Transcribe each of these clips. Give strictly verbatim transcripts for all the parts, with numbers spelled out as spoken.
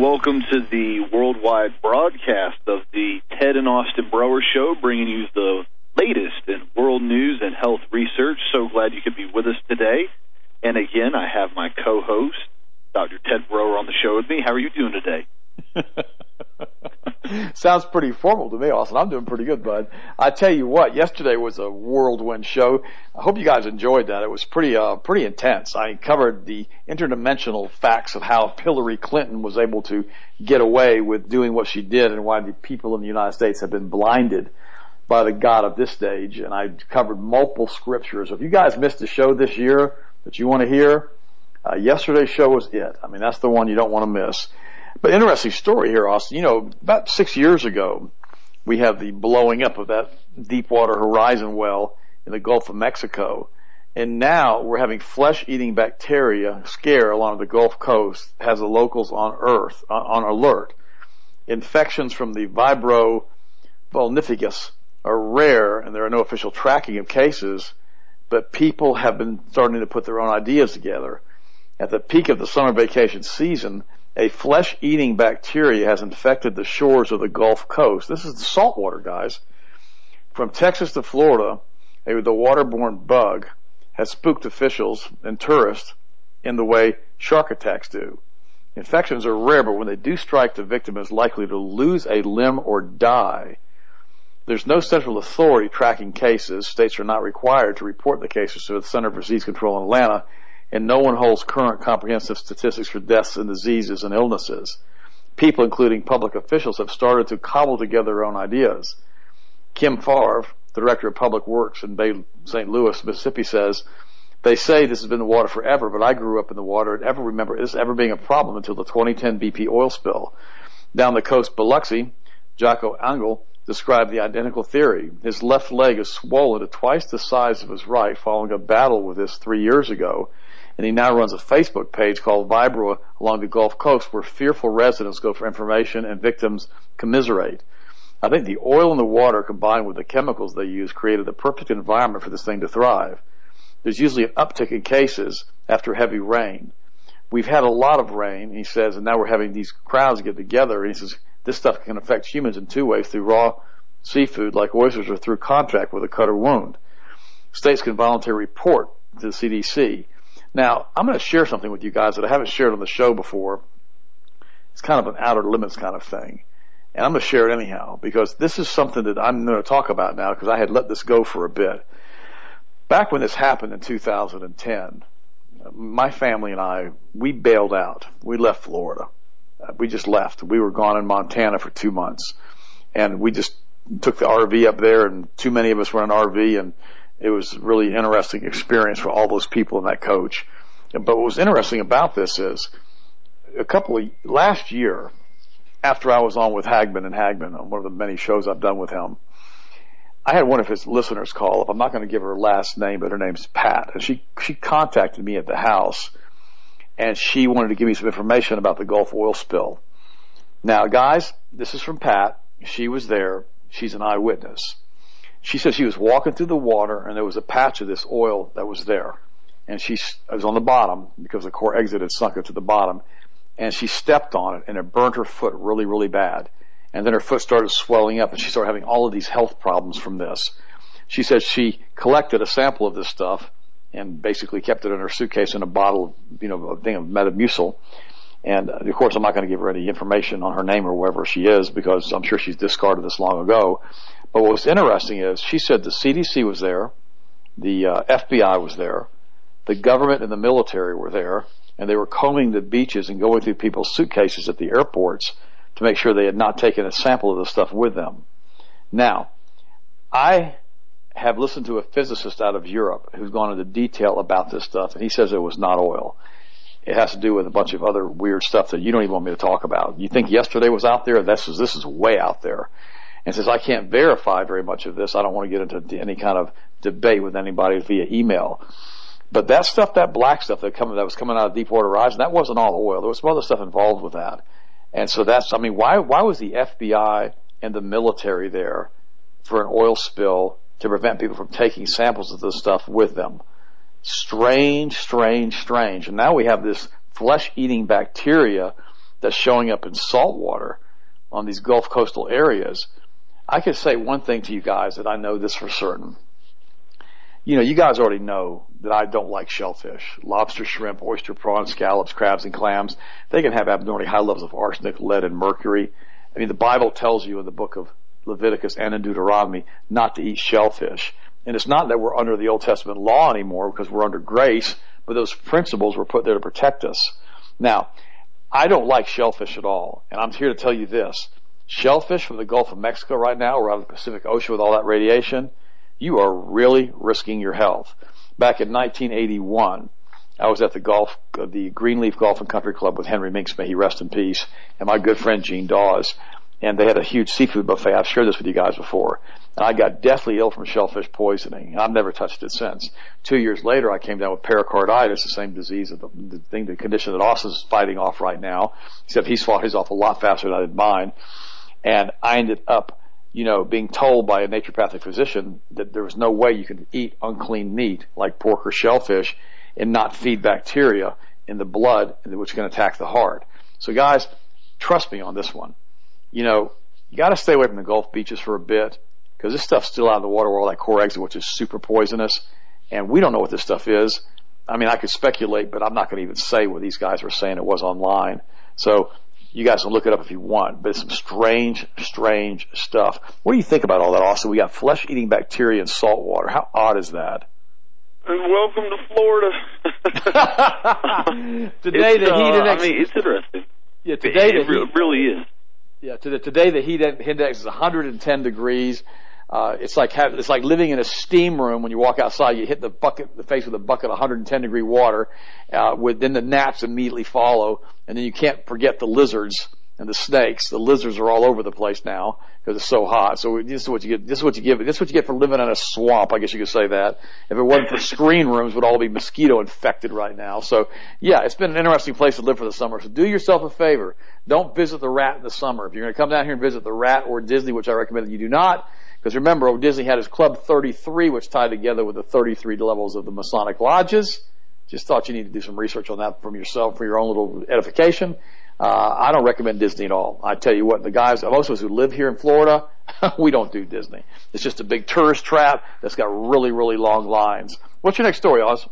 and welcome to the worldwide broadcast of the Ted and Austin Broer Show, bringing you the latest in world news and health research. So glad you could be with us today. And again, I have my co-host, Doctor Ted Broer, on the show with me. How are you doing today? Sounds pretty formal to me, Austin. I'm doing pretty good, bud. I tell you what, yesterday was a whirlwind show. I hope you guys enjoyed that. It was pretty, uh, pretty intense. I covered the interdimensional facts of how Hillary Clinton was able to get away with doing what she did and why the people in the United States have been blinded by the God of this stage. And I covered multiple scriptures. So if you guys missed a show this year that you want to hear, uh, yesterday's show was it. I mean, that's the one you don't want to miss. But interesting story here, Austin. You know, about six years ago, we have the blowing up of that Deepwater Horizon well in the Gulf of Mexico. And now we're having flesh-eating bacteria scare along the Gulf Coast, has the locals on Earth, on, on alert. Infections from the Vibrio vulnificus are rare, and there are no official tracking of cases, but people have been starting to put their own ideas together. At the peak of the summer vacation season, a flesh-eating bacteria has infected the shores of the Gulf Coast. This is the saltwater, guys. From Texas to Florida, a, the waterborne bug has spooked officials and tourists in the way shark attacks do. Infections are rare, but when they do strike, the victim is likely to lose a limb or die. There's no central authority tracking cases. States are not required to report the cases to the Center for Disease Control in Atlanta, and no one holds current comprehensive statistics for deaths and diseases and illnesses. People, including public officials, have started to cobble together their own ideas. Kim Favre, the Director of Public Works in Bay, Saint Louis, Mississippi, says, "They say this has been the water forever, but I grew up in the water and never remember this ever being a problem until the twenty ten B P oil spill." Down the coast, Biloxi, Jocko Angel described the identical theory. His left leg is swollen to twice the size of his right following a battle with this three years ago. And he now runs a Facebook page called Vibrio along the Gulf Coast where fearful residents go for information and victims commiserate. I think the oil in the water combined with the chemicals they use created the perfect environment for this thing to thrive. There's usually an uptick in cases after heavy rain. We've had a lot of rain, he says, and now we're having these crowds get together. And he says this stuff can affect humans in two ways, through raw seafood like oysters or through contact with a cut or wound. States can voluntarily report to the C D C. Now, I'm going to share something with you guys that I haven't shared on the show before. It's kind of an outer limits kind of thing. And I'm going to share it anyhow, because this is something that I'm going to talk about now, because I had let this go for a bit. Back when this happened in two thousand ten, my family and I, we bailed out. We left Florida. Uh, we just left. We were gone in Montana for two months. And we just took the R V up there, and too many of us were in an R V, and it was a really interesting experience for all those people in that coach. But what was interesting about this is a couple of, last year, after I was on with Hagman and Hagman on one of the many shows I've done with him, I had one of his listeners call up. I'm not going to give her last name, but her name's Pat. And she, she contacted me at the house, and she wanted to give me some information about the Gulf oil spill. Now, guys, this is from Pat. She was there. She's an eyewitness. She said she was walking through the water, and there was a patch of this oil that was there. And she it was on the bottom, because the core exit had sunk it to the bottom. And she stepped on it, and it burned her foot really, really bad. And then her foot started swelling up, and she started having all of these health problems from this. She said she collected a sample of this stuff and basically kept it in her suitcase in a bottle, you know, a thing of Metamucil. And, uh, of course, I'm not going to give her any information on her name or wherever she is, because I'm sure she's discarded this long ago. But what was interesting is she said the C D C was there, the uh, F B I was there, the government and the military were there, and they were combing the beaches and going through people's suitcases at the airports to make sure they had not taken a sample of the stuff with them. Now, I have listened to a physicist out of Europe who's gone into detail about this stuff, and he says it was not oil. It has to do with a bunch of other weird stuff that you don't even want me to talk about. You think yesterday was out there? This is, this is way out there. And since I can't verify very much of this, I don't want to get into any kind of debate with anybody via email. But that stuff, that black stuff that, come, that was coming out of Deepwater Horizon, that wasn't all oil. There was some other stuff involved with that. And so that's, I mean, why, why was the F B I and the military there for an oil spill to prevent people from taking samples of this stuff with them? Strange, strange, strange. And now we have this flesh-eating bacteria that's showing up in salt water on these Gulf coastal areas, I could say one thing to you guys that I know this for certain. You know, you guys already know that I don't like shellfish. Lobster, shrimp, oyster, prawns, scallops, crabs, and clams. They can have abnormally high levels of arsenic, lead, and mercury. I mean, the Bible tells you in the book of Leviticus and in Deuteronomy not to eat shellfish. And it's not that we're under the Old Testament law anymore because we're under grace, but those principles were put there to protect us. Now, I don't like shellfish at all, and I'm here to tell you this. Shellfish from the Gulf of Mexico right now, or out of the Pacific Ocean with all that radiation, you are really risking your health. Back in nineteen eighty-one, I was at the golf, uh, the Greenleaf Golf and Country Club with Henry Minks, may he rest in peace, and my good friend Gene Dawes. And they had a huge seafood buffet. I've shared this with you guys before. And I got deathly ill from shellfish poisoning. I've never touched it since. Two years later, I came down with pericarditis, the same disease, the, the thing, the condition that Austin's fighting off right now, except he's fought his off a lot faster than I did mine. And I ended up, you know, being told by a naturopathic physician that there was no way you could eat unclean meat like pork or shellfish and not feed bacteria in the blood, which can attack the heart. So guys, trust me on this one. You know, you got to stay away from the Gulf beaches for a bit because this stuff's still out of the water where all that core exit, which is super poisonous, and we don't know what this stuff is. I mean, I could speculate, but I'm not going to even say what these guys were saying it was online. So you guys can look it up if you want, but it's some strange, strange stuff. What do you think about all that, Austin? We got flesh-eating bacteria in salt water. How odd is that? And welcome to Florida. Today it's, the heat uh, index. I mean, it's interesting. Yeah, today it, the it heat, really is. Yeah, to the, today the heat index is one hundred ten degrees. Uh, it's like have, it's like living in a steam room. When you walk outside, you hit the bucket, the face with a bucket of one hundred ten degree water. Uh, with then the gnats immediately follow, and then you can't forget the lizards and the snakes. The lizards are all over the place now because it's so hot. So this is what you get. This is what you give. This is what you get for living in a swamp. I guess you could say that. If it wasn't for screen rooms, we'd all be mosquito infected right now. So yeah, it's been an interesting place to live for the summer. So do yourself a favor. Don't visit the Rat in the summer. If you're going to come down here and visit the Rat or Disney, which I recommend that you do not, because remember, oh, Disney had his Club thirty-three, which tied together with the thirty-three levels of the Masonic lodges. Just thought you need to do some research on that from yourself for your own little edification. Uh, I don't recommend Disney at all. I tell you what, the guys, most of us who live here in Florida, we don't do Disney. It's just a big tourist trap that's got really, really long lines. What's your next story, Oz?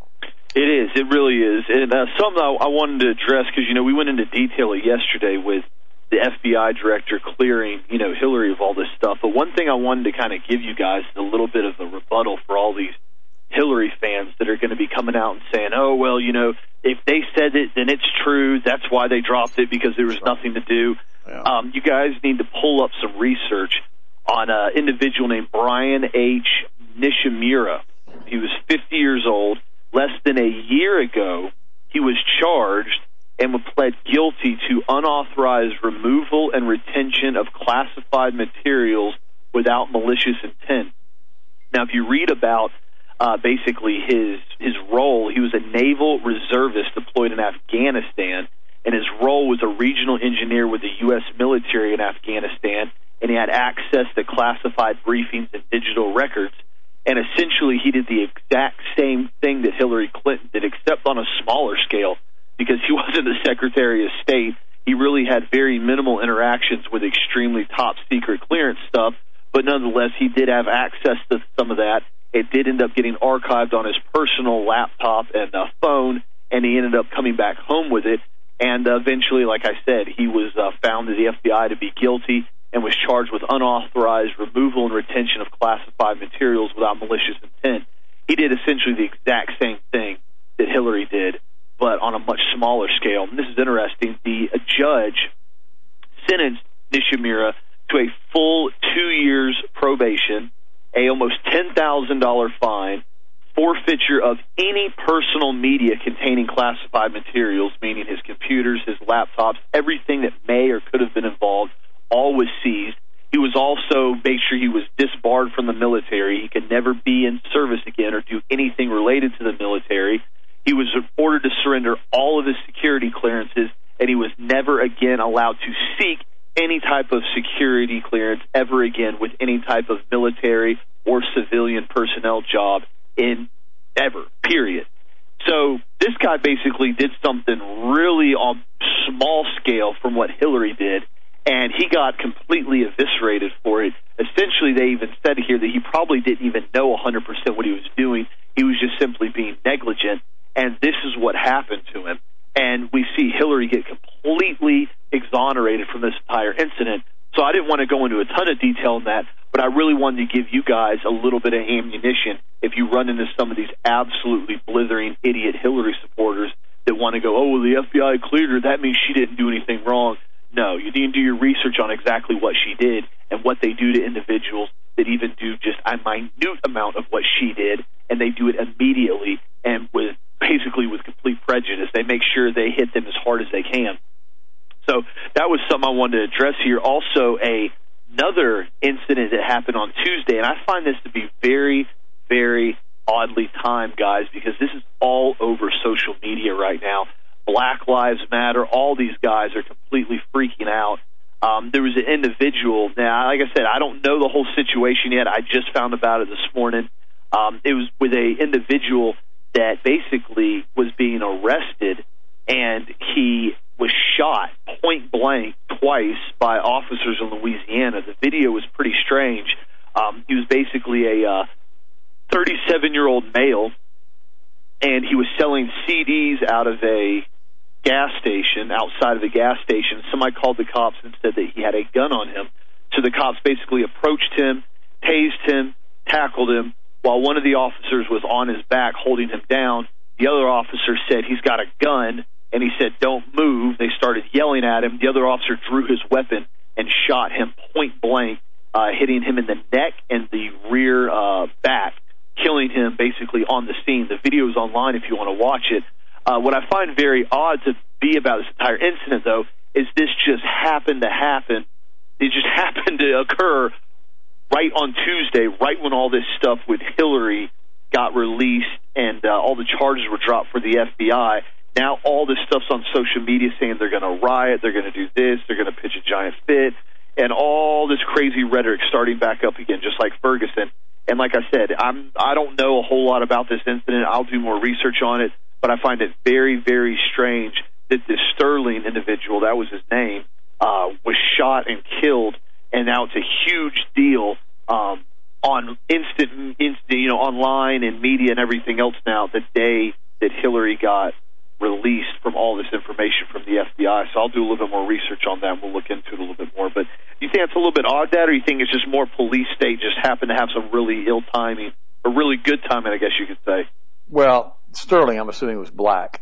It is. It really is. And uh, something I, I wanted to address, because, you know, we went into detail yesterday with the F B I director clearing, you know, Hillary of all this stuff. But one thing I wanted to kind of give you guys a little bit of a rebuttal for all these Hillary fans that are going to be coming out and saying, oh, well, you know, if they said it, then it's true. That's why they dropped it, because there was nothing to do. Yeah. Um, you guys need to pull up some research on an individual named Brian H. Nishimura. He was fifty years old. Less than a year ago, he was charged and pled guilty to unauthorized removal and retention of classified materials without malicious intent. Now, if you read about uh, basically his his role, he was a naval reservist deployed in Afghanistan, and his role was a regional engineer with the U S military in Afghanistan, and he had access to classified briefings and digital records. And essentially, he did the exact same thing that Hillary Clinton did, except on a smaller scale, because he wasn't the Secretary of State. He really had very minimal interactions with extremely top-secret clearance stuff, but nonetheless, he did have access to some of that. It did end up getting archived on his personal laptop and uh, phone, and he ended up coming back home with it. And uh, eventually, like I said, he was uh, found by the F B I to be guilty and was charged with unauthorized removal and retention of classified materials without malicious intent. He did essentially the exact same thing that Hillary did, but on a much smaller scale. And this is interesting. The a judge sentenced Nishimura to a full two years probation, a almost ten thousand dollars fine, forfeiture of any personal media containing classified materials, meaning his computers, his laptops, everything that may or could have been involved, all was seized. He was also made sure he was disbarred from the military. He could never be in service again or do anything related to the military. He was ordered to surrender all of his security clearances, and he was never again allowed to seek any type of security clearance ever again with any type of military or civilian personnel job in ever, period. So this guy basically did something really on small scale from what Hillary did, and he got completely eviscerated for it. Essentially, they even said here that he probably didn't even know one hundred percent what he was doing. He was just simply being negligent, and this is what happened to him. And we see Hillary get completely exonerated from this entire incident. So I didn't want to go into a ton of detail on that, but I really wanted to give you guys a little bit of ammunition if you run into some of these absolutely blithering idiot Hillary supporters that want to go, oh, well, the F B I cleared her, that means she didn't do anything wrong. No, you need to do your research on exactly what she did and what they do to individuals that even do just a minute amount of what she did, and they do it immediately and with basically with complete prejudice. They make sure they hit them as hard as they can. So that was something I wanted to address here. Also, a, another incident that happened on Tuesday, and I find this to be very, very oddly timed, guys, because this is all over social media right now. Black Lives Matter, all these guys are completely freaking out. Um, there was an individual, now, like I said, I don't know the whole situation yet. I just found about it this morning. Um, it was with a individual that basically was being arrested, and he was shot point blank twice by officers in Louisiana. The video was pretty strange. Um, he was basically a uh, thirty-seven-year-old male, and he was selling C Ds out of a gas station, outside of the gas station. Somebody called the cops and said that he had a gun on him. So the cops basically approached him, tased him, tackled him, while one of the officers was on his back holding him down. The other officer said he's got a gun, and he said, don't move. They started yelling at him. The other officer drew his weapon and shot him point blank, uh, hitting him in the neck and the rear uh, back, killing him basically on the scene. The video is online if you want to watch it. Uh, what I find very odd to be about this entire incident, though, is this just happened to happen. It just happened to occur right on Tuesday, right when all this stuff with Hillary got released and uh, all the charges were dropped for the F B I. Now all this stuff's on social media saying they're going to riot, they're going to do this, they're going to pitch a giant fit, and all this crazy rhetoric starting back up again, just like Ferguson. And like I said, I'm, I don't know a whole lot about this incident. I'll do more research on it, but I find it very, very strange that this Sterling individual, that was his name, uh, was shot and killed, and now it's a huge deal um, on instant, instant, you know, online and media and everything else now the day that Hillary got released from all this information from the F B I. So I'll do a little bit more research on that, and we'll look into it a little bit more. But do you think it's a little bit odd, that, or you think it's just more police state just happened to have some really ill timing, or really good timing, I guess you could say? Well, Sterling, I'm assuming, was black.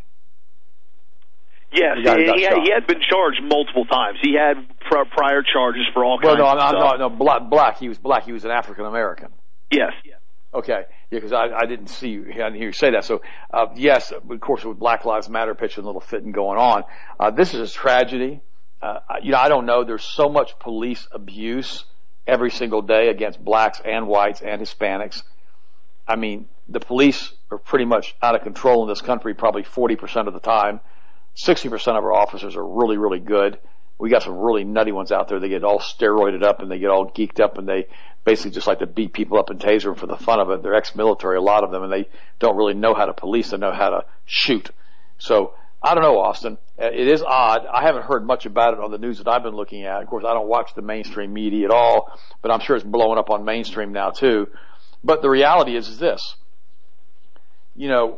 Yes, he, he, had, he had been charged multiple times. He had pr- prior charges for all well, kinds no, of I'm, stuff. No, no, black, black. He was black. He was an African American. Yes. yes. Okay. Yeah, because I, I didn't see you. I didn't hear you say that. So, uh, yes, of course, with Black Lives Matter pitching a little fit and going on, uh, this is a tragedy. Uh, you know, I don't know. There's so much police abuse every single day against blacks and whites and Hispanics. I mean, the police are pretty much out of control in this country probably forty percent of the time. sixty percent of our officers are really, really good. We got some really nutty ones out there. They get all steroided up and they get all geeked up and they basically just like to beat people up and taser them for the fun of it. They're ex-military, a lot of them, and they don't really know how to police. They know how to shoot. So I don't know, Austin. It is odd. I haven't heard much about it on the news that I've been looking at. Of course, I don't watch the mainstream media at all, but I'm sure it's blowing up on mainstream now too. But the reality is, is this. You know,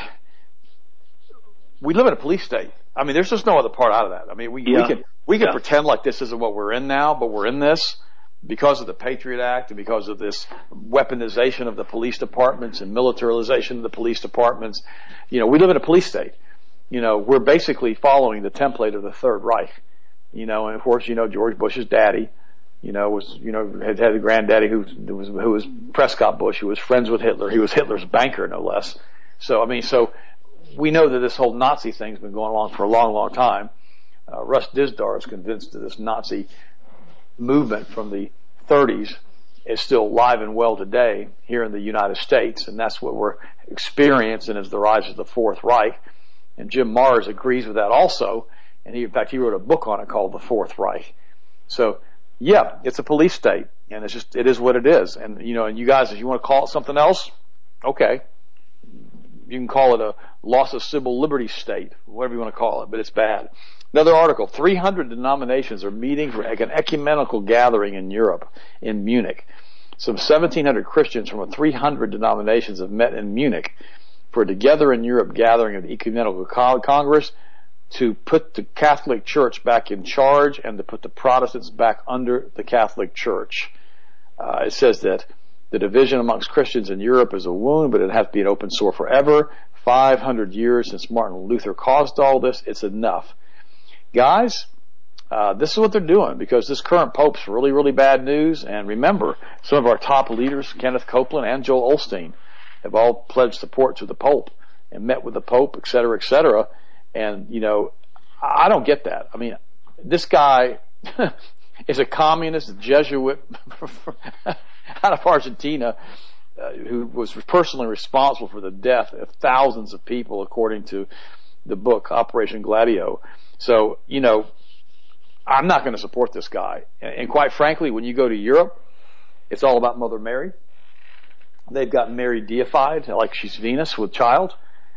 we live in a police state. I mean, there's just no other part out of that. I mean, we, yeah. we can we can yeah. pretend like this isn't what we're in now, but we're in this because of the Patriot Act and because of this weaponization of the police departments and militarization of the police departments. You know, we live in a police state. You know, we're basically following the template of the Third Reich. You know, and of course, you know, George Bush's daddy, you know, was, you know, had had a granddaddy who was, who was Prescott Bush, who was friends with Hitler. He was Hitler's banker, no less. So, I mean, so we know that this whole Nazi thing's been going on for a long, long time. Uh, Russ Dizdar is convinced that this Nazi movement from the thirties is still alive and well today here in the United States, and that's what we're experiencing as the rise of the Fourth Reich. And Jim Marrs agrees with that also, and he, in fact, he wrote a book on it called The Fourth Reich. So, yeah, it's a police state, and it's just, it is what it is. And, you know, and you guys, if you want to call it something else, okay. you can call it a loss of civil liberty state, whatever you want to call it, but it's bad. Another article, three hundred denominations are meeting for an ecumenical gathering in Europe, in Munich. Some seventeen hundred Christians from three hundred denominations have met in Munich for a Together in Europe gathering of the Ecumenical Congress to put the Catholic Church back in charge and to put the Protestants back under the Catholic Church. Uh, it says that the division amongst Christians in Europe is a wound, but it has to be an open sore forever. five hundred years since Martin Luther caused all this. It's enough. Guys, uh, this is what they're doing because this current Pope's really, really bad news. And remember, some of our top leaders, Kenneth Copeland and Joel Osteen, have all pledged support to the Pope and met with the Pope, et cetera, et cetera. And, you know, I don't get that. I mean, this guy is a communist Jesuit out of Argentina uh, who was personally responsible for the death of thousands of people, according to the book Operation Gladio. So, you know, I'm not going to support this guy. And, and quite frankly, when you go to Europe, it's all about Mother Mary. They've got Mary deified, like she's Venus with child.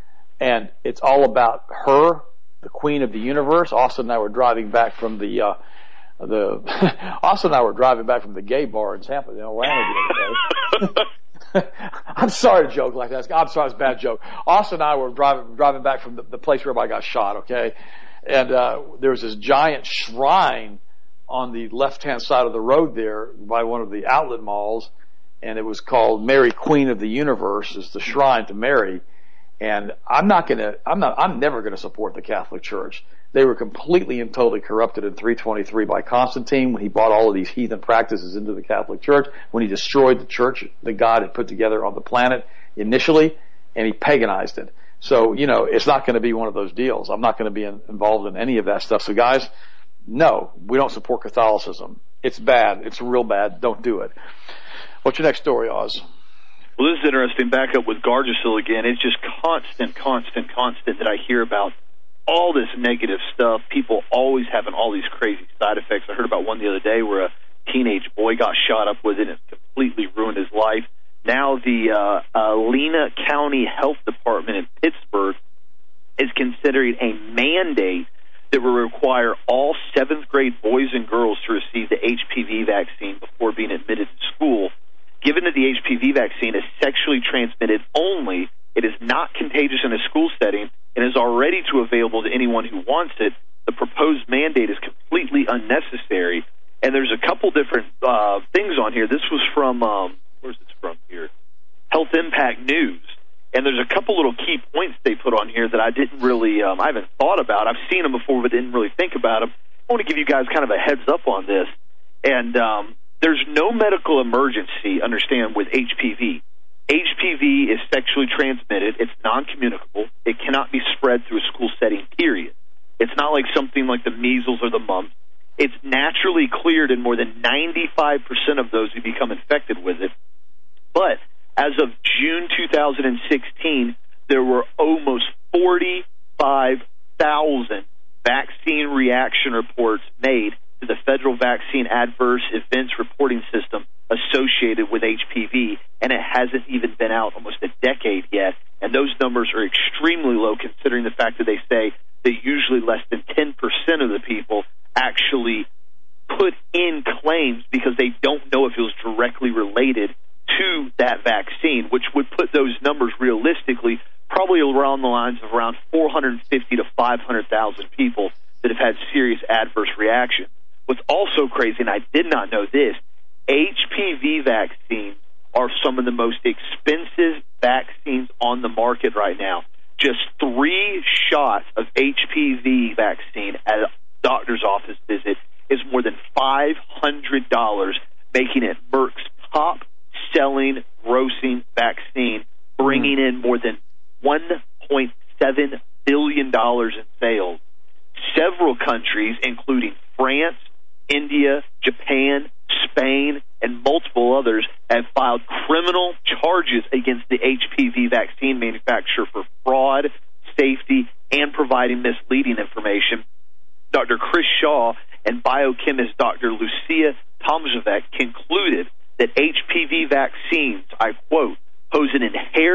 And it's all about her, the queen of the universe. Austin and I were driving back from the, uh, the, Austin and I were driving back from the gay bar in Tampa, in Orlando the other day. I'm sorry to joke like that. I'm sorry, it's a bad joke. Austin and I were driving, driving back from the, the place where everybody got shot, okay? And, uh, there was this giant shrine on the left-hand side of the road there by one of the outlet malls. And it was called Mary, Queen of the Universe, is the shrine to Mary. And I'm not gonna, I'm not, I'm never gonna support the Catholic Church. They were completely and totally corrupted in three twenty-three by Constantine when he brought all of these heathen practices into the Catholic Church, when he destroyed the church that God had put together on the planet initially, and he paganized it. So, you know, it's not going to be one of those deals. I'm not going to be in, involved in any of that stuff. So guys, no, we don't support Catholicism. It's bad. It's real bad. Don't do it. What's your next story, Oz? Well, this is interesting. Back up with Gardasil again. It's just constant, constant, constant that I hear about all this negative stuff. People always having all these crazy side effects. I heard about one the other day where a teenage boy got shot up with it and it completely ruined his life. Now the uh, uh, Lena County Health Department in Pittsburgh is considering a mandate that will require all seventh grade boys and girls to receive the H P V vaccine before being admitted to school. Given that the H P V vaccine is sexually transmitted only, it is not contagious in a school setting, and is already to available to anyone who wants it, the proposed mandate is completely unnecessary. And there's a couple different uh, things on here. This was from, um, where's this from here? Health Impact News. And there's a couple little key points they put on here that I didn't really, um, I haven't thought about. I've seen them before, but didn't really think about them. I want to give you guys kind of a heads up on this. And um, there's no medical emergency, understand, with H P V. H P V is sexually transmitted. It's non-communicable. It cannot be spread through a school setting, period. It's not like something like the measles or the mumps. It's naturally cleared in more than ninety-five percent of those who become infected with it. But as of June two thousand sixteen, there were almost forty-five thousand vaccine reaction reports made to the Federal Vaccine Adverse Events Reporting System associated with H P V, and it hasn't even been out almost a decade yet. And those numbers are extremely low considering the fact that they say that usually less than ten percent of the people actually put in claims because they don't know if it was directly related to that vaccine, which would put those numbers realistically probably around the lines of around four hundred fifty to five hundred thousand people that have had serious adverse reactions. What's also crazy, and I did not know this, H P V vaccines are some of the most expensive vaccines on the market right now. Just three shots of H P V vaccine at a doctor's office visit is more than five hundred dollars, making it Merck's top-selling, grossing vaccine, bringing in more than one point seven billion dollars in sales. Several countries, including France, India, Japan, Spain, and multiple others, have filed criminal charges against the H P V vaccine manufacturer for fraud, safety, and providing misleading information. Doctor Chris Shaw and biochemist Doctor Lucia Tomzovec concluded that H P V vaccines, I quote, pose an inherent risk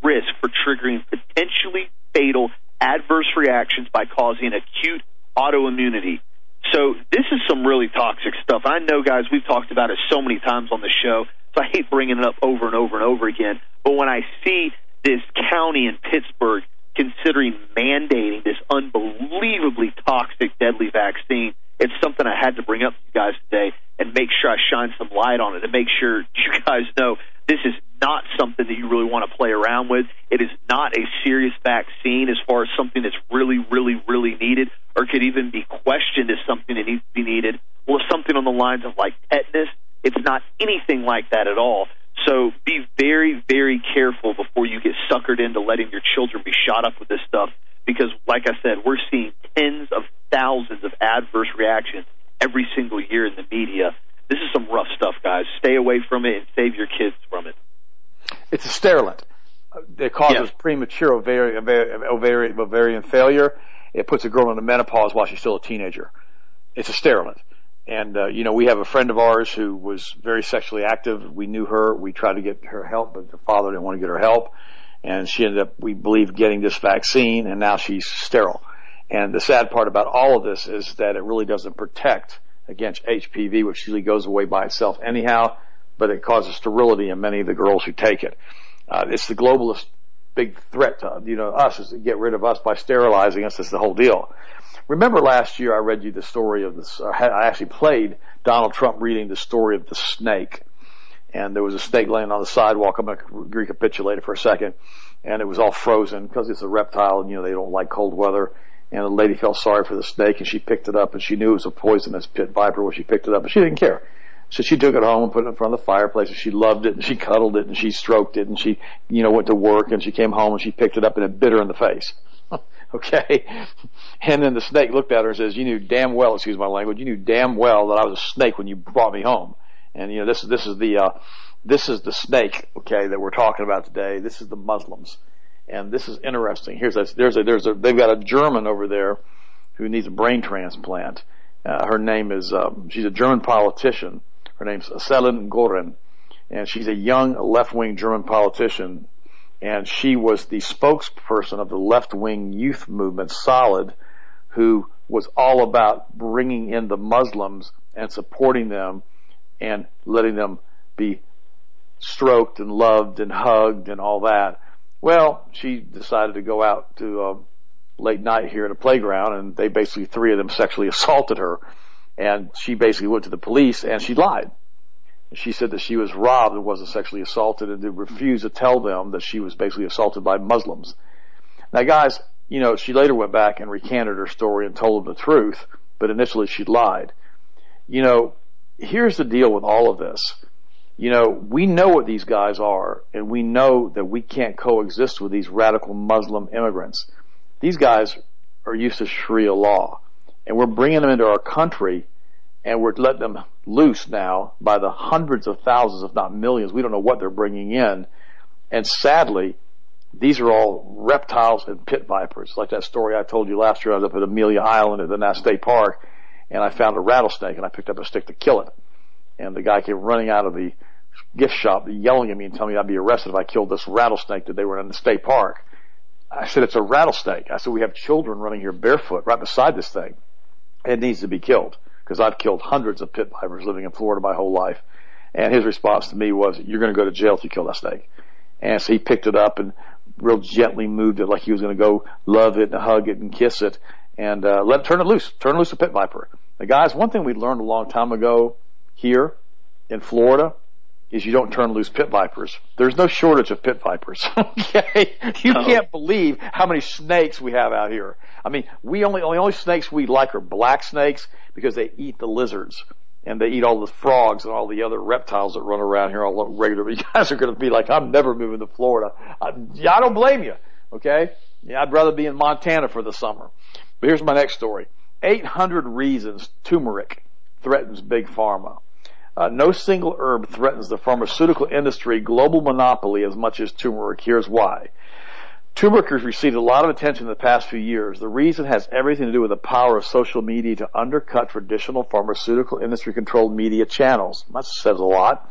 risk for triggering potentially fatal adverse reactions by causing acute autoimmunity. So this is some really toxic stuff. I know, guys, we've talked about it so many times on the show, so I hate bringing it up over and over and over again. But when I see this county in Pittsburgh considering mandating this unbelievably toxic, deadly vaccine, it's something I had to bring up to you guys today and make sure I shine some light on it and make sure you guys know this is not something that you really want to play around with. It is not a serious vaccine as far as something that's really, really, really needed or could even be questioned as something that needs to be needed. Well, something on the lines of like tetanus, it's not anything like that at all. So be very, very careful before you get suckered into letting your children be shot up with this stuff because, like I said, we're seeing tens of thousands of adverse reactions every single year in the media. This is some rough stuff, guys. Stay away from it and save your kids from it. It's a sterilant. It causes yeah. premature ovarian, ovarian, ovarian failure. It puts a girl into menopause while she's still a teenager. It's a sterilant. And, uh, you know, we have a friend of ours who was very sexually active. We knew her. We tried to get her help, but the father didn't want to get her help. And she ended up, we believe, getting this vaccine, and now she's sterile. And the sad part about all of this is that it really doesn't protect against H P V, which usually goes away by itself anyhow, but it causes sterility in many of the girls who take it. Uh, it's the globalist big threat to, you know, us, is to get rid of us by sterilizing us. That's the whole deal. Remember last year I read you the story of this, uh, I actually played Donald Trump reading the story of the snake. And there was a snake laying on the sidewalk. I'm going to recapitulate it for a second. And it was all frozen because it's a reptile and, you know, they don't like cold weather. And the lady felt sorry for the snake and she picked it up and she knew it was a poisonous pit viper when she picked it up, but she didn't care. So she took it home and put it in front of the fireplace and she loved it and she cuddled it and she stroked it and she, you know, went to work and she came home and she picked it up and it bit her in the face. Okay? And then the snake looked at her and says, you knew damn well, excuse my language, you knew damn well that I was a snake when you brought me home. And, you know, this is, this is the, uh, this is the snake, okay, that we're talking about today. This is the Muslims. And this is interesting. Here's a, there's a, there's a, they've got a German over there who needs a brain transplant. Uh, her name is, um, she's a German politician. Her name's Selin Goren. And she's a young left-wing German politician. And she was the spokesperson of the left-wing youth movement, Solid, who was all about bringing in the Muslims and supporting them and letting them be stroked and loved and hugged and all that. Well, she decided to go out to uh, late night here at a playground, and they basically, three of them sexually assaulted her. And she basically went to the police, and she lied. She said that she was robbed and wasn't sexually assaulted, and to refuse to tell them that she was basically assaulted by Muslims. Now, guys, you know, she later went back and recanted her story and told them the truth, but initially she lied. You know, here's the deal with all of this. You know, we know what these guys are, and we know that we can't coexist with these radical Muslim immigrants. These guys are used to Sharia law, and we're bringing them into our country, and we're letting them loose now by the hundreds of thousands, if not millions. We don't know what they're bringing in. And sadly, these are all reptiles and pit vipers. Like that story I told you last year, I was up at Amelia Island at the National State Park, and I found a rattlesnake, and I picked up a stick to kill it. And the guy came running out of the gift shop yelling at me and telling me I'd be arrested if I killed this rattlesnake that they were in the state park. I said, it's a rattlesnake. I said, we have children running here barefoot right beside this thing. It needs to be killed because I've killed hundreds of pit vipers living in Florida my whole life. And his response to me was, you're going to go to jail if you kill that snake. And so he picked it up and real gently moved it like he was going to go love it and hug it and kiss it and uh, let it turn it loose, turn loose a pit viper. Now, guys, one thing we learned a long time ago here in Florida is you don't turn loose pit vipers. There's no shortage of pit vipers. Okay, you no. can't believe how many snakes we have out here. I mean, we only only only snakes we like are black snakes because they eat the lizards and they eat all the frogs and all the other reptiles that run around here all regularly. You guys are going to be like, I'm never moving to Florida. I, yeah, I don't blame you. Okay, yeah, I'd rather be in Montana for the summer. But here's my next story: eight hundred reasons turmeric threatens big pharma. Uh, no single herb threatens the pharmaceutical industry global monopoly as much as turmeric. Here's why. Turmeric has received a lot of attention in the past few years. The reason has everything to do with the power of social media to undercut traditional pharmaceutical industry-controlled media channels. That says a lot.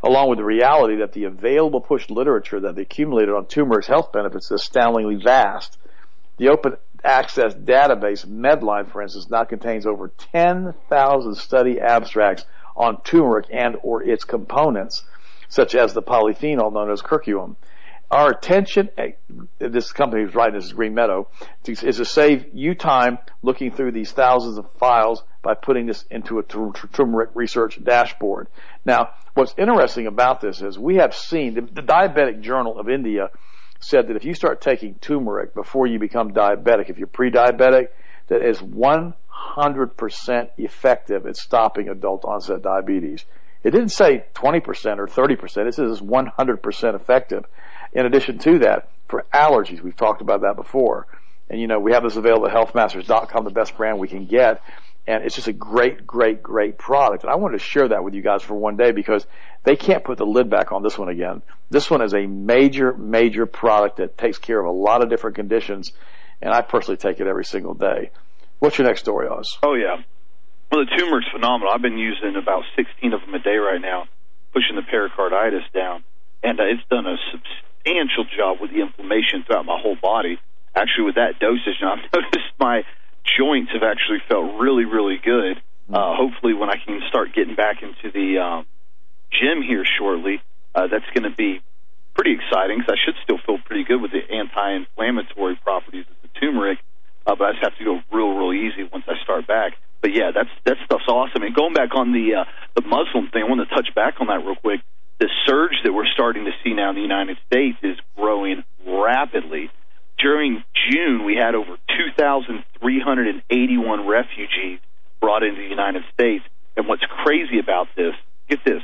along with the reality that the available push literature that they accumulated on turmeric's health benefits is astoundingly vast. The open access database Medline, for instance, now contains over ten thousand study abstracts on turmeric and or its components, such as the polyphenol known as curcumin. Our attention, this company who's writing this is Green Meadow, is to save you time looking through these thousands of files by putting this into a turmeric research dashboard. Now, what's interesting about this is we have seen, the, the Diabetic Journal of India said that if you start taking turmeric before you become diabetic, if you're pre-diabetic, that is one hundred percent effective at stopping adult onset diabetes. It didn't say twenty percent or thirty percent. It says it's one hundred percent effective. In addition to that, for allergies, we've talked about that before. And, you know, we have this available at health masters dot com, the best brand we can get. And it's just a great, great, great product. And I wanted to share that with you guys for one day because they can't put the lid back on this one again. This one is a major, major product that takes care of a lot of different conditions. And I personally take it every single day. What's your next story, Oz? Oh, yeah. Well, the turmeric's phenomenal. I've been using about sixteen of them a day right now, pushing the pericarditis down. And uh, it's done a substantial job with the inflammation throughout my whole body. Actually, with that dosage, now I've noticed my joints have actually felt really, really good. Uh, hopefully, when I can start getting back into the um, gym here shortly, uh, that's going to be pretty exciting because I should still feel pretty good with the anti-inflammatory properties of the turmeric, uh, but I just have to go real, real easy once I start back. But yeah, that's that stuff's awesome. And going back on the uh, the Muslim thing, I want to touch back on that real quick. The surge that we're starting to see now in the United States is growing rapidly. During June, we had over two thousand three hundred eighty-one refugees brought into the United States. And what's crazy about this, get this,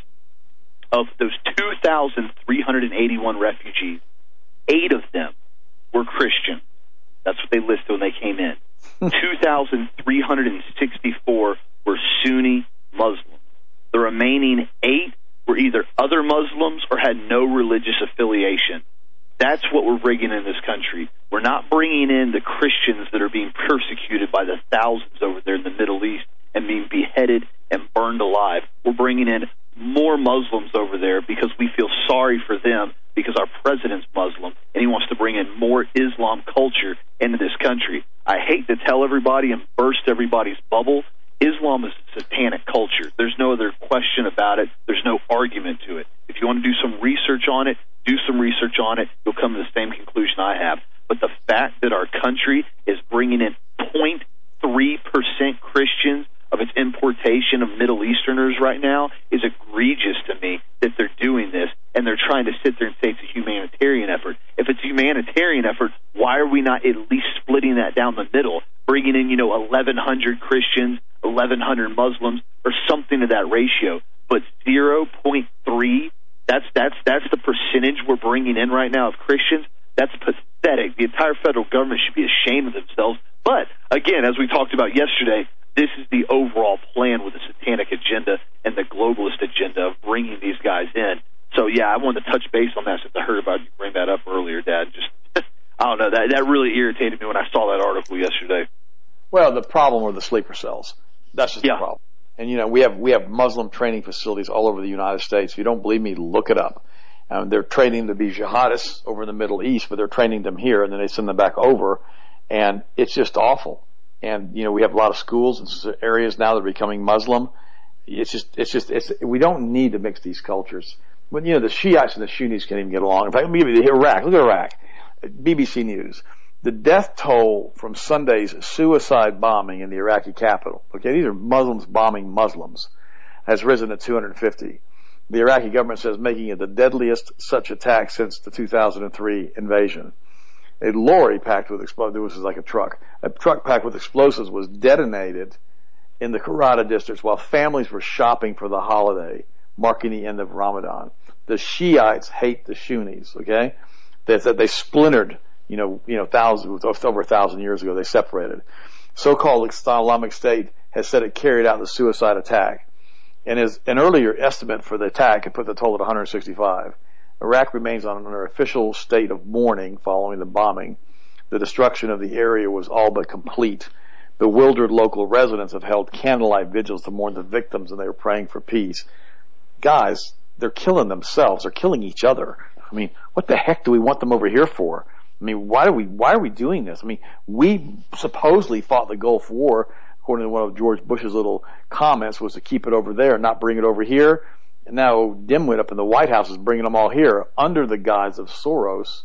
of those two thousand three hundred eighty-one refugees, eight of them were Christian. That's what they listed when they came in. two thousand three hundred sixty-four were Sunni Muslims. The remaining eight were either other Muslims or had no religious affiliation. That's what we're bringing in this country. We're not bringing in the Christians that are being persecuted by the thousands over there in the Middle East and being beheaded and burned alive. We're bringing in more Muslims over there because we feel sorry for them because our president's Muslim and he wants to bring in more Islam culture into this country. I hate to tell everybody and burst everybody's bubble. Islam is a satanic culture. There's no other question about it. There's no argument to it. If you want to do some research on it, do some research on it. You'll come to the same conclusion I have. But the fact that our country is bringing in zero point three percent Christians of its importation of Middle Easterners right now is egregious to me that they're doing this, and they're trying to sit there and say it's a humanitarian effort. If it's a humanitarian effort, why are we not at least splitting that down the middle, bringing in, you know, eleven hundred Christians, eleven hundred Muslims, or something to that ratio? But zero point three, that's that's that's the percentage we're bringing in right now of Christians. That's pathetic. The entire federal government should be ashamed of themselves. But, again, as we talked about yesterday, this is the overall plan with the satanic agenda and the globalist agenda of bringing these guys in. So, yeah, I wanted to touch base on that since I heard about you bring that up earlier, Dad. Just, I don't know, that, that really irritated me when I saw that article yesterday. Well, the problem are the sleeper cells. That's just yeah. the problem. And, you know, we have we have Muslim training facilities all over the United States. If you don't believe me, look it up. Um, they're training to be jihadists over in the Middle East, but they're training them here, and then they send them back over, and it's just awful. And, you know, we have a lot of schools and areas now that are becoming Muslim. It's just, it's just, it's, we don't need to mix these cultures. But, you know, the Shiites and the Sunnis can't even get along. In fact, let me give you the Iraq. Look at Iraq. B B C News. The death toll from Sunday's suicide bombing in the Iraqi capital, okay, these are Muslims bombing Muslims, has risen to two hundred fifty. The Iraqi government says making it the deadliest such attack since the two thousand three invasion. A lorry packed with explosives, this is like a truck, a truck packed with explosives was detonated in the Karada districts while families were shopping for the holiday, marking the end of Ramadan. The Shiites hate the Sunnis, okay? They said they splintered, you know, you know, thousands, over a thousand years ago, they separated. So-called Islamic State has said it carried out the suicide attack. And as an earlier estimate for the attack had put the toll at one hundred sixty-five. Iraq remains on an official state of mourning following the bombing. The destruction of the area was all but complete. Bewildered local residents have held candlelight vigils to mourn the victims, and they were praying for peace. Guys, they're killing themselves. They're killing each other. I mean, what the heck do we want them over here for? I mean, why do we, why are we doing this? I mean, we supposedly fought the Gulf War, according to one of George Bush's little comments, was to keep it over there and not bring it over here. And now Dimwit up in the White House is bringing them all here under the guise of Soros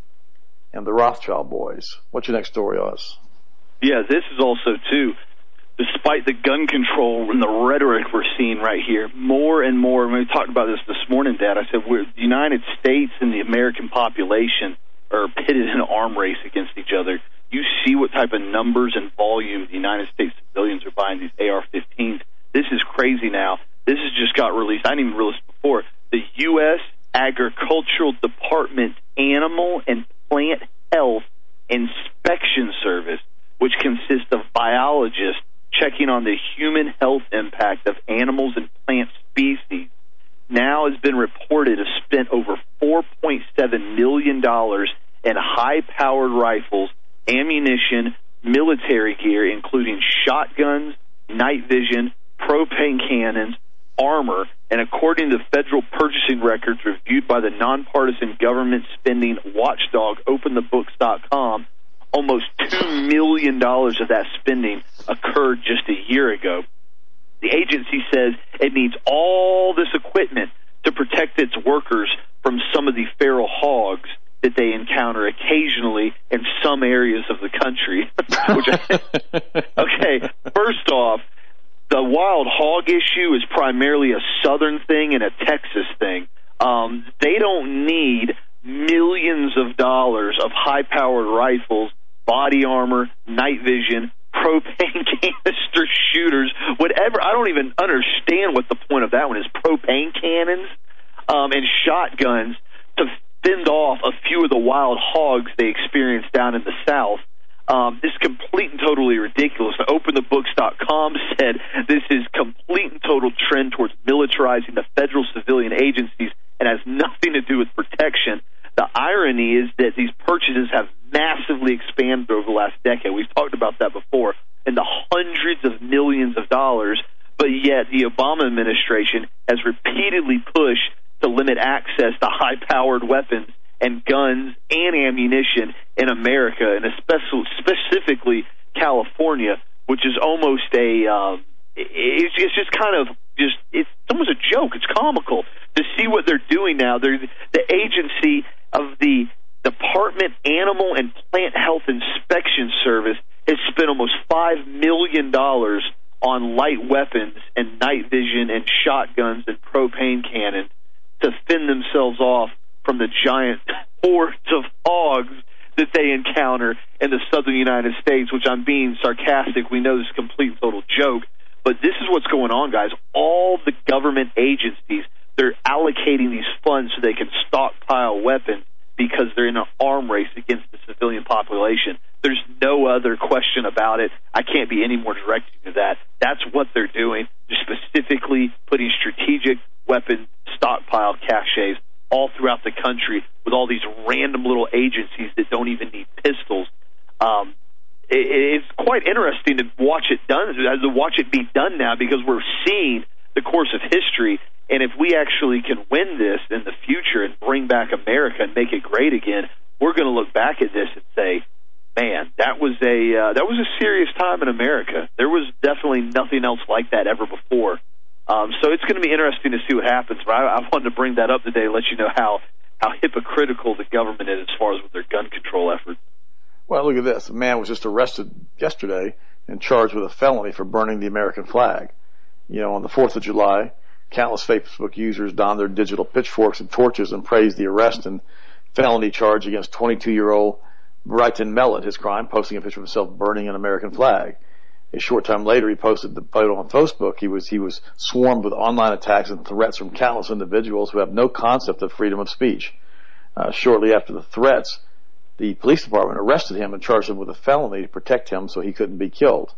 and the Rothschild boys. What's your next story, Oz? Yeah, this is also, too, despite the gun control and the rhetoric we're seeing right here, more and more, and we talked about this this morning, Dad, I said we're, the United States and the American population are pitted in an arm race against each other. You see what type of numbers and volume the United States civilians are buying these A R fifteens. This is crazy now. This has just got released. I didn't even realize before. The U S Agricultural Department Animal and Plant Health Inspection Service, which consists of biologists checking on the human health impact of animals and plant species, now has been reported to have spent over four point seven million dollars in high-powered rifles, ammunition, military gear, including shotguns, night vision, propane cannons, armor, and according to federal purchasing records reviewed by the nonpartisan government spending watchdog open the books dot com, almost two million dollars of that spending occurred just a year ago. The agency says it needs all this equipment to protect its workers from some of the feral hogs that they encounter occasionally in some areas of the country. Which I, okay, first off, the wild hog issue is primarily a southern thing and a Texas thing. Um, they don't need millions of dollars of high-powered rifles, body armor, night vision, propane canister shooters, whatever. I don't even understand what the point of that one is. Propane cannons um, and shotguns to fend off a few of the wild hogs they experienced down in the South. Um, this is complete and totally ridiculous. open the books dot com said this is complete and total trend towards militarizing the federal civilian agencies and has nothing to do with protection. The irony is that these purchases have massively expanded over the last decade. We've talked about that before, in the hundreds of millions of dollars, but yet the Obama administration has repeatedly pushed to limit access to high-powered weapons and guns and ammunition in America, and especially specifically California, which is almost a um, it's, it's just kind of just it's almost a joke. It's comical to see what they're doing now. They're the agency of the Department Animal and Plant Health Inspection Service has spent almost five million dollars on light weapons and night vision and shotguns and propane cannons to fend themselves off from the giant hordes of hogs that they encounter in the southern United States, which I'm being sarcastic. We know this is a complete and total joke, but this is what's going on, guys. All the government agencies, they're allocating these funds so they can stockpile weapons because they're in an arm race against the civilian population. There's no other question about it. I can't be any more direct to that. That's what they're doing. They're specifically putting strategic weapon stockpile caches all throughout the country with all these random little agencies that don't even need pistols. Um, it, it's quite interesting to watch it done, to watch it be done now, because we're seeing the course of history. And if we actually can win this in the future and bring back America and make it great again, we're going to look back at this and say, man, that was a uh, that was a serious time in America. There was definitely nothing else like that ever before. Um, so it's going to be interesting to see what happens. But I, I wanted to bring that up today to let you know how, how hypocritical the government is as far as with their gun control efforts. Well, look at this. A man was just arrested yesterday and charged with a felony for burning the American flag. You know, on the fourth of July, countless Facebook users donned their digital pitchforks and torches and praised the arrest and felony charge against twenty-two-year-old Brighton Mellett. His crime, posting a picture of himself burning an American flag. A short time later, he posted the photo on Facebook. He was he was swarmed with online attacks and threats from countless individuals who have no concept of freedom of speech. Uh, shortly after the threats, the police department arrested him and charged him with a felony to protect him so he couldn't be killed.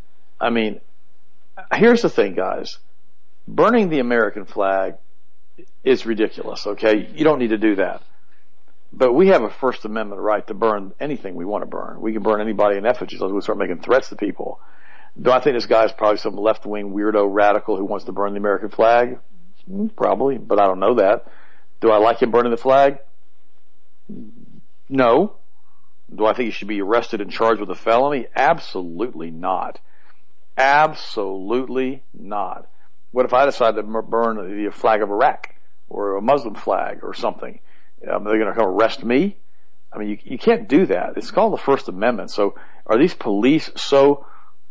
I mean, here's the thing, guys. Burning the American flag is ridiculous, okay? You don't need to do that. But we have a First Amendment right to burn anything we want to burn. We can burn anybody in effigies as we start making threats to people. Do I think this guy is probably some left-wing weirdo radical who wants to burn the American flag? Probably, but I don't know that. Do I like him burning the flag? No. Do I think he should be arrested and charged with a felony? Absolutely not. Absolutely not. What if I decide to burn the flag of Iraq or a Muslim flag or something? Um, they're going to come arrest me? I mean, you, you can't do that. It's called the First Amendment. So are these police so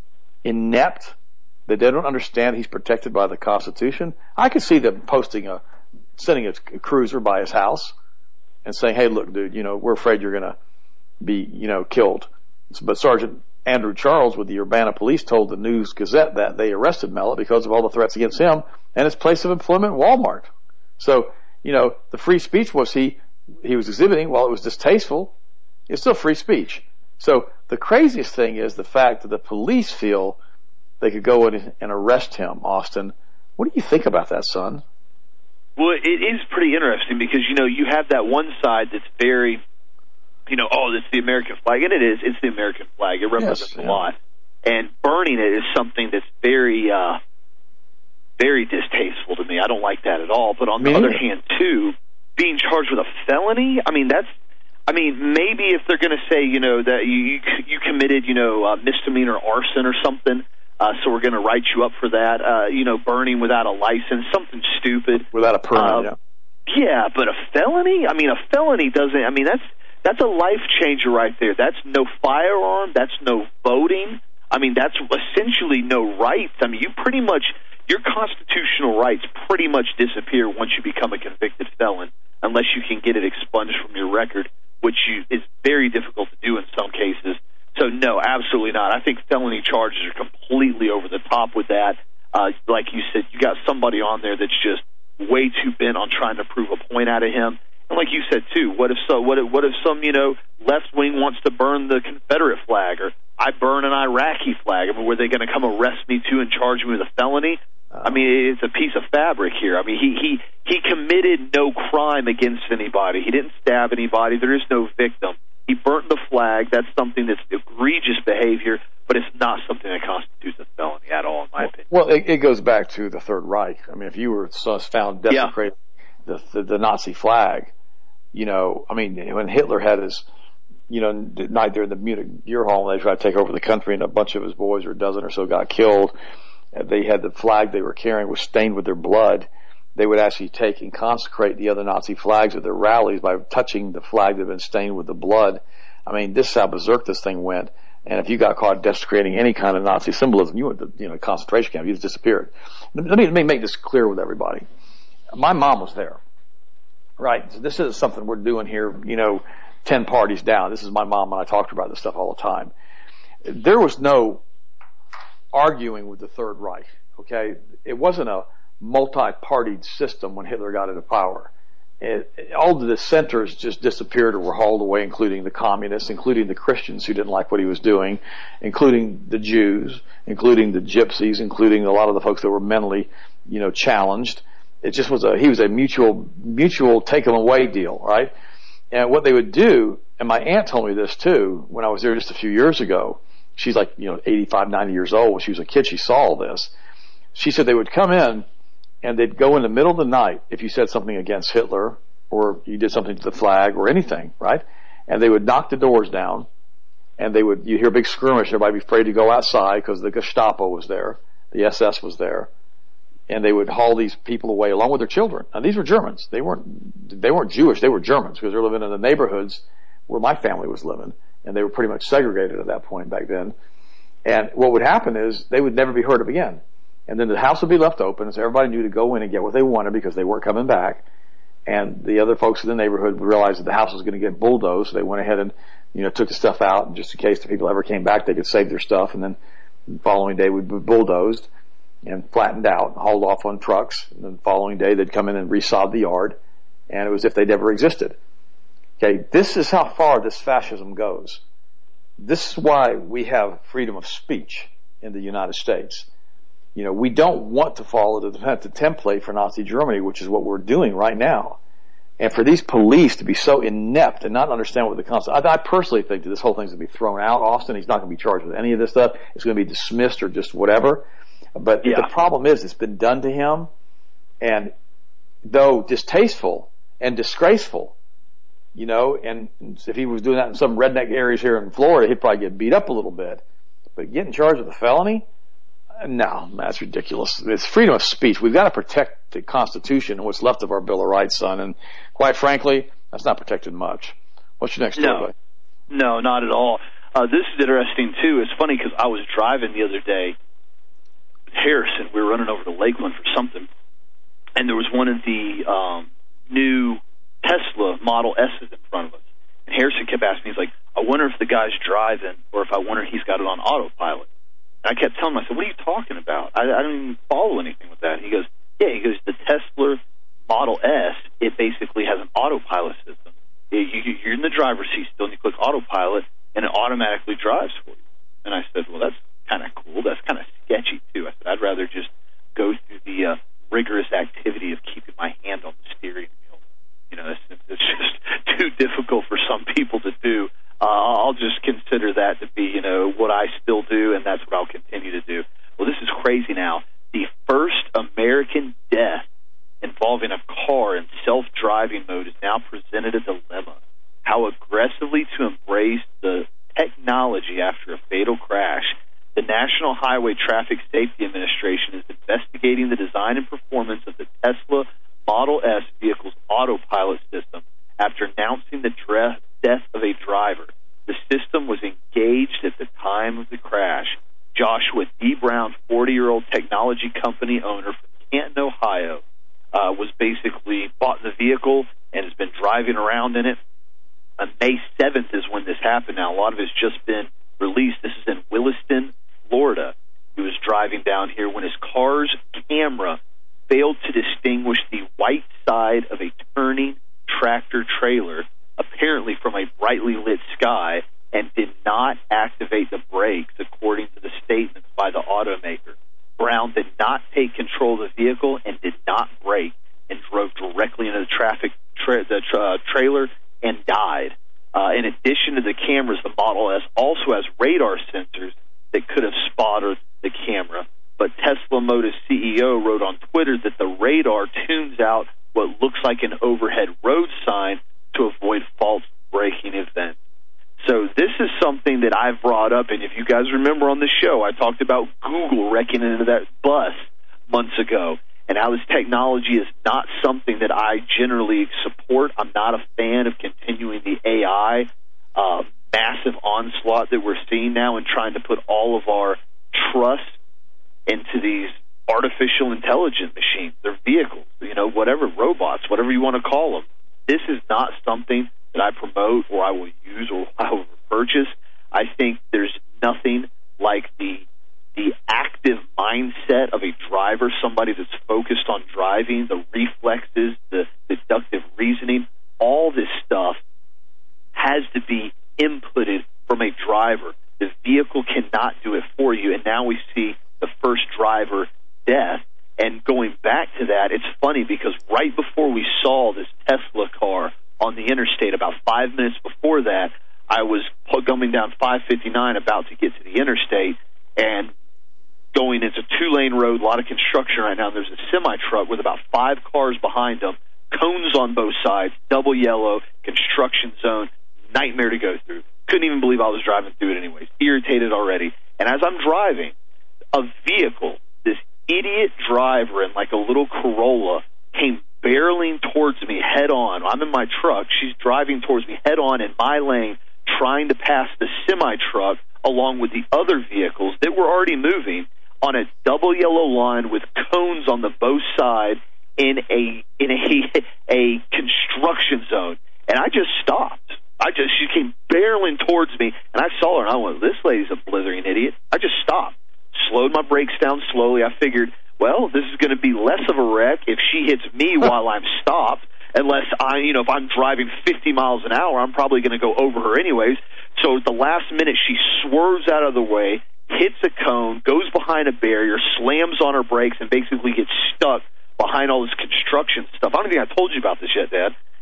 inept that they don't understand he's protected by the Constitution? I could see them posting a, sending a cruiser by his house and saying, hey, look, dude, you know, we're afraid you're going to be, you know, killed. But Sergeant Andrew Charles with the Urbana Police told the News Gazette that they arrested Mellott because of all the threats against him and his place of employment, Walmart. So, you know, the free speech was he, he was exhibiting, while it was distasteful, it's still free speech. So the craziest thing is the fact that the police feel they could go in and arrest him, Austin. What do you think about that, son? Well, it is pretty interesting because, you know, you have that one side that's very, you know, oh, it's the American flag. And it is. It's the American flag. It represents yes, a yeah. lot. And burning it is something that's very, uh, very distasteful to me. I don't like that at all. But on me the other either. hand, too, being charged with a felony, I mean, that's, I mean, maybe if they're going to say, you know, that you you committed, you know, uh, misdemeanor arson or something, uh, so we're going to write you up for that, uh, you know, burning without a license, something stupid. Without a permit, uh, yeah. Yeah, but a felony? I mean, a felony doesn't, I mean, that's, that's a life changer right there. That's no firearm. That's no voting. I mean, that's essentially no rights. I mean, you pretty much, your constitutional rights pretty much disappear once you become a convicted felon, unless you can get it expunged from your record, which you, is very difficult to do in some cases. So, no, absolutely not. I think felony charges are completely over the top with that. Uh, like you said, you got somebody on there that's just way too bent on trying to prove a point out of him. And like you said, too, what if so? What if, what if some, you know, left wing wants to burn the Confederate flag, or I burn an Iraqi flag? I mean, were they going to come arrest me, too, and charge me with a felony? I mean, it's a piece of fabric here. I mean, he, he, he committed no crime against anybody. He didn't stab anybody. There is no victim. He burnt the flag. That's something that's egregious behavior, but it's not something that constitutes a felony at all, in my opinion. Well, it, it goes back to the Third Reich. I mean, if you were found desecrating yeah. the, the, the Nazi flag, you know, I mean, when Hitler had his, you know, night there in the Munich beer hall, and they tried to take over the country, and a bunch of his boys, or a dozen or so, got killed. They had the flag they were carrying was stained with their blood. They would actually take and consecrate the other Nazi flags at their rallies by touching the flag that had been stained with the blood. I mean, this is how berserk this thing went. And if you got caught desecrating any kind of Nazi symbolism, you went to, you know, concentration camp. You just disappeared. Let me, let me make this clear with everybody. My mom was there, right? So this isn't something we're doing here, you know, ten parties down. This is my mom, and I talk to her about this stuff all the time. There was no arguing with the Third Reich, okay? It wasn't a multi-partied system when Hitler got into power. It, it, all the dissenters just disappeared or were hauled away, including the communists, including the Christians who didn't like what he was doing, including the Jews, including the gypsies, including a lot of the folks that were mentally, you know, challenged. It just was a, he was a mutual, mutual take them away deal, right? And what they would do, and my aunt told me this too, when I was there just a few years ago. She's like, you know, eighty-five, ninety years old. When she was a kid, she saw all this. She said they would come in and they'd go in the middle of the night if you said something against Hitler or you did something to the flag or anything, right? And they would knock the doors down and they would, you hear a big skirmish. Everybody would be afraid to go outside because the Gestapo was there. The S S was there. And they would haul these people away along with their children. Now these were Germans. They weren't, they weren't Jewish. They were Germans because they were living in the neighborhoods where my family was living. And they were pretty much segregated at that point back then. And what would happen is they would never be heard of again. And then the house would be left open, so everybody knew to go in and get what they wanted because they weren't coming back. And the other folks in the neighborhood would realize that the house was going to get bulldozed, so they went ahead and, you know, took the stuff out, and just in case the people ever came back, they could save their stuff. And then the following day would be bulldozed and flattened out, and hauled off on trucks. And then the following day they'd come in and resod the yard, and it was as if they'd never existed. Okay, this is how far this fascism goes. This is why we have freedom of speech in the United States. You know, we don't want to follow the, the template for Nazi Germany, which is what we're doing right now. And for these police to be so inept and not understand what the concept, I, I personally think that this whole thing's going to be thrown out. Austin, he's not going to be charged with any of this stuff. It's going to be dismissed or just whatever. But yeah. The problem is, it's been done to him. And though distasteful and disgraceful, you know, and if he was doing that in some redneck areas here in Florida, he'd probably get beat up a little bit. But getting charged with a felony? No, that's ridiculous. It's freedom of speech. We've got to protect the Constitution and what's left of our Bill of Rights, son. And quite frankly, that's not protected much. What's your next story? No, no, not at all. Uh, this is interesting, too. It's funny because I was driving the other day with Harrison. We were running over to Lakeland for something, and there was one of the um, new Tesla Model S's in front of us. And Harrison kept asking me, he's like, I wonder if the guy's driving or if I wonder if he's got it on autopilot. And I kept telling him, I said, what are you talking about? I, I don't even follow anything with that. He goes, yeah, he goes, the Tesla Model S, it basically has an autopilot system. It, you, you're in the driver's seat still, and you click autopilot, and it automatically drives for you. And I said, well, that's kind of cool. That's kind of sketchy, too. I said, I'd rather just go through the uh, rigorous activity of keeping my hand on the steering wheel. You know, it's, it's just too difficult for some people to do. Uh, I'll just consider that to be, you know, what I still do, and that's what I'll continue to do. Well, this is crazy now. The first American death involving a car in self-driving mode is now presented a dilemma. How aggressively to embrace the technology after a fatal crash. The National Highway Traffic Safety Administration is investigating the design and performance of the Tesla Model S vehicle's autopilot system after announcing the dre- death of a driver. The system was engaged at the time of the crash. Joshua D. Brown, forty-year-old technology company owner from Canton, Ohio, uh, was basically bought the vehicle and has been driving around in it. On May seventh is when this happened. Now, a lot of it's just been released. This is in Williston, Florida. He was driving down here when his car's camera failed to distinguish the white side of a turning tractor trailer, apparently from a brightly lit sky, and did not activate the brakes, according to the statements by the automaker. Brown did not take control of the vehicle and did not brake and drove directly into the traffic tra- the tra- trailer and died. Uh, in addition to the cameras, the Model S also has radar sensors that could have spotted the camera. But Tesla Motors C E O wrote on Twitter that the radar tunes out what looks like an overhead road sign to avoid false braking events. So this is something that I've brought up, and if you guys remember on the show, I talked about Google wrecking into that bus months ago, and how this technology is not something that I generally support. I'm not a fan of continuing the A I uh, massive onslaught that we're seeing now and trying to put all of our trust into these artificial intelligent machines, their vehicles, you know, whatever, robots, whatever you want to call them. This is not something that I promote or I will use or I will purchase. I think there's nothing like the the active mindset of a driver, somebody that's focused on driving, the reflexes, the deductive reasoning. All this stuff has to be inputted from a driver. The vehicle cannot do it for you, and now we see the first driver death. And going back to that, it's funny because right before we saw this Tesla car on the interstate, about five minutes before that, I was coming down five fifty-nine about to get to the interstate, and going into two-lane road, a lot of construction right now. There's a semi-truck with about five cars behind them, cones on both sides, double yellow, construction zone, nightmare to go through. Couldn't even believe I was driving through it anyways. Irritated already. And as I'm driving, a vehicle, this idiot driver in like a little Corolla, came barreling towards me head on. I'm in my truck. She's driving towards me head on in my lane, trying to pass the semi-truck along with the other vehicles that were already moving on a double yellow line with cones on the both sides in a in a a construction zone. And I just stopped. I just she came barreling towards me, and I saw her, and I went, "This lady's a blithering idiot." I just stopped, slowed my brakes down slowly. I figured, well, this is going to be less of a wreck if she hits me while I'm stopped. Unless I, you know, if I'm driving fifty miles an hour, I'm probably going to go over her anyways. So at the last minute, she swerves out of the way, hits a cone, goes behind a barrier, slams on her brakes, and basically gets stuck behind all this construction stuff. I don't think I told you about this yet, Dad.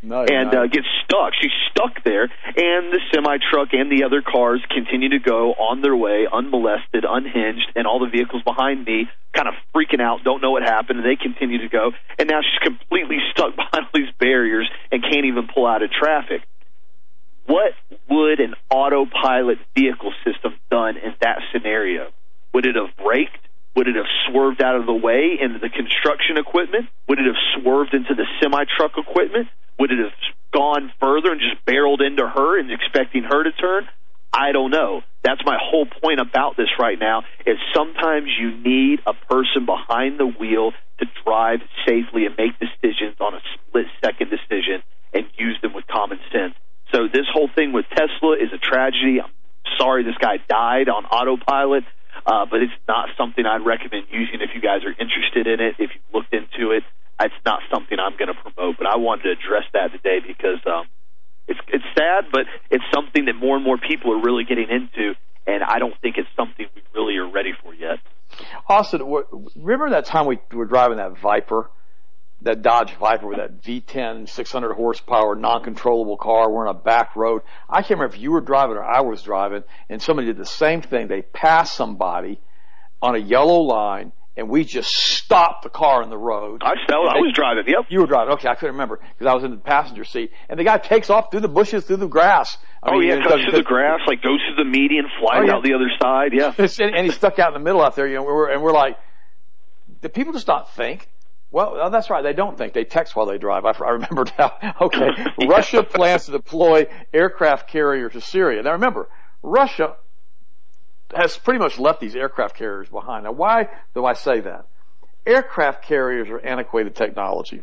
No, and uh, gets stuck. She's stuck there, and the semi-truck and the other cars continue to go on their way, unmolested, unhinged, and all the vehicles behind me kind of freaking out, don't know what happened, and they continue to go, and now she's completely stuck behind all these barriers and can't even pull out of traffic. What would an autopilot vehicle system done in that scenario? Would it have braked? Would it have swerved out of the way into the construction equipment? Would it have swerved into the semi-truck equipment? Would it have gone further and just barreled into her and expecting her to turn? I don't know. That's my whole point about this right now, is sometimes you need a person behind the wheel to drive safely and make decisions on a split-second decision and use them with common sense. So this whole thing with Tesla is a tragedy. I'm sorry this guy died on autopilot. Uh, but it's not something I'd recommend using if you guys are interested in it, if you've looked into it. It's not something I'm going to promote, but I wanted to address that today because um, it's it's sad, but it's something that more and more people are really getting into, and I don't think it's something we really are ready for yet. Austin, remember that time we were driving that Viper, that Dodge Viper with that V ten, six hundred horsepower, non-controllable car? We're on a back road. I can't remember if you were driving or I was driving, and somebody did the same thing. They passed somebody on a yellow line, and we just stopped the car in the road. I, felt, I was driving, yep. You were driving. Okay, I couldn't remember because I was in the passenger seat. And the guy takes off through the bushes, through the grass. I oh, mean, yeah, cuts through the grass, like goes through the median, flies oh, yeah. out the other side, yeah. and, and he's stuck out in the middle out there, you know, we're, and we're like, did people just not think? Well, that's right. They don't think. They text while they drive. I, I remember now. Okay. yeah. Russia plans to deploy aircraft carrier to Syria. Now remember, Russia has pretty much left these aircraft carriers behind. Now why do I say that? Aircraft carriers are antiquated technology.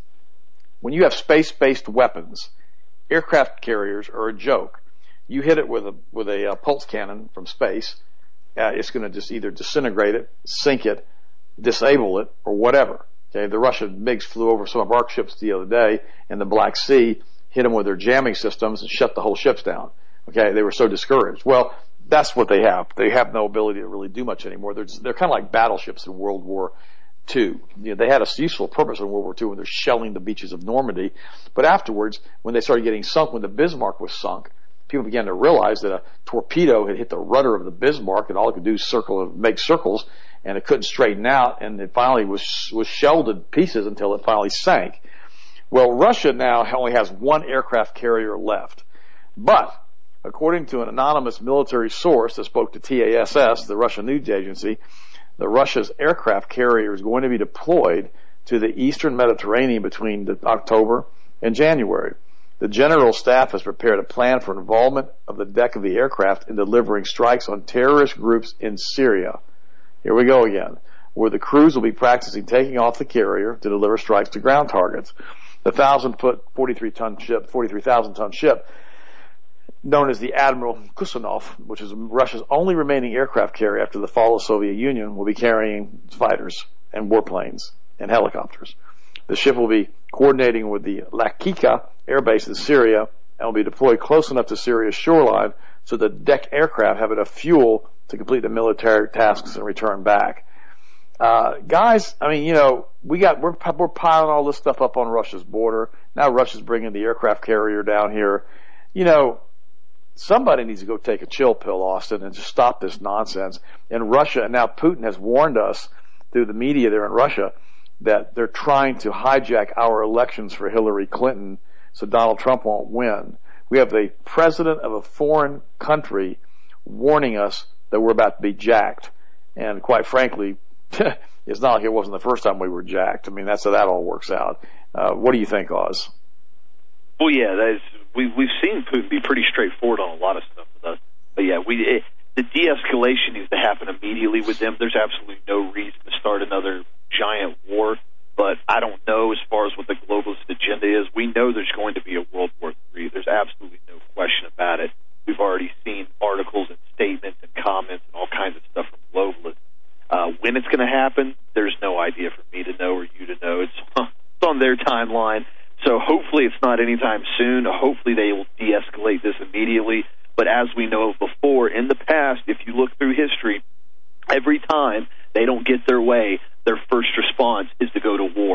When you have space-based weapons, aircraft carriers are a joke. You hit it with a, with a uh, pulse cannon from space, uh, it's going to just either disintegrate it, sink it, disable it, or whatever. Okay, the Russian MiGs flew over some of our ships the other day in the Black Sea, hit them with their jamming systems, and shut the whole ships down. Okay, they were so discouraged. Well, that's what they have. They have no ability to really do much anymore. They're just, they're kind of like battleships in World War Two. You know, they had a useful purpose in World War Two when they're shelling the beaches of Normandy, but afterwards, when they started getting sunk, when the Bismarck was sunk, people began to realize that a torpedo had hit the rudder of the Bismarck, and all it could do is circle and make circles, and it couldn't straighten out, and it finally was was shelled in pieces until it finally sank. Well, Russia now only has one aircraft carrier left. But, according to an anonymous military source that spoke to T A S S, the Russian news agency, the Russia's aircraft carrier is going to be deployed to the eastern Mediterranean between the October and January. The general staff has prepared a plan for involvement of the deck of the aircraft in delivering strikes on terrorist groups in Syria. Here we go again, where the crews will be practicing taking off the carrier to deliver strikes to ground targets. The thousand-foot, forty-three ton ship, forty-three thousand ton ship, known as the Admiral Kusanov, which is Russia's only remaining aircraft carrier after the fall of the Soviet Union, will be carrying fighters and warplanes and helicopters. The ship will be coordinating with the Lakika air base in Syria and will be deployed close enough to Syria's shoreline so the deck aircraft have enough fuel to complete the military tasks and return back. Uh, guys, I mean, you know, we got, we're, we're piling all this stuff up on Russia's border. Now Russia's bringing the aircraft carrier down here. You know, somebody needs to go take a chill pill, Austin, and just stop this nonsense. And Russia, and now Putin has warned us through the media there in Russia that they're trying to hijack our elections for Hillary Clinton so Donald Trump won't win. We have the president of a foreign country warning us that we're about to be jacked. And quite frankly, it's not like it wasn't the first time we were jacked. I mean, that's how that all works out. Uh, what do you think, Oz? Well, yeah, that is, we, we've seen Putin be pretty straightforward on a lot of stuff with us. But yeah, we it, the de-escalation needs to happen immediately with them. There's absolutely no reason to start another giant war. But I don't know as far as what the globalist agenda is. We know there's going to be a World War Three. There's absolutely no question about it. We've already seen articles and statements and comments and all kinds of stuff from globalists. Uh, when it's going to happen, there's no idea for me to know or you to know. It's, it's on their timeline. So hopefully it's not anytime soon. Hopefully they will de-escalate this immediately. But as we know before, in the past, if you look through history, every time they don't get their way, their first response is to go to war because